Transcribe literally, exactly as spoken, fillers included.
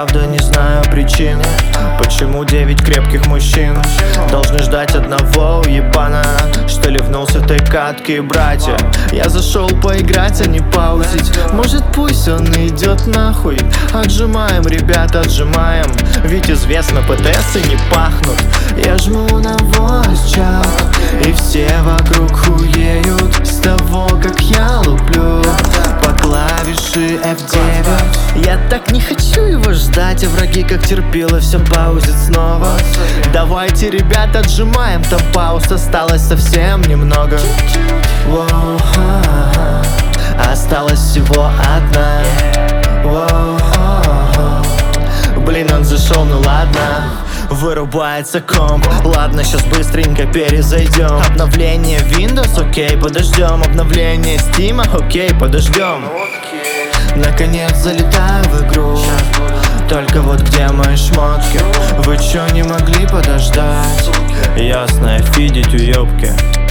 правда не знаю причины, почему девять крепких мужчин должны ждать одного уебана, что ливнул с этой катки, братья. Я зашел поиграть, а не паузить. Может, пусть он идет нахуй. Отжимаем, ребята, отжимаем, ведь известно, ПТСы не пахнут. Я жму на voice chat, и все вокруг хуеют с того, как я луплю по клавиши эф девять. Я так не хочу его ждать, а враги как терпило все паузит снова. Давайте, ребята, отжимаем, там пауз осталось совсем немного. Воу, ха-ха. Осталась всего одна. Воу, ха-ха. Блин, он зашел, ну ладно. Вырубается комп, ладно, сейчас быстренько перезайдем. Обновление Windows, окей, подождем. Обновление Steam, окей, подождем. Наконец залетаю в игру, только вот где мои шмотки? Вы чё не могли подождать? Ясно, фидить уёбки.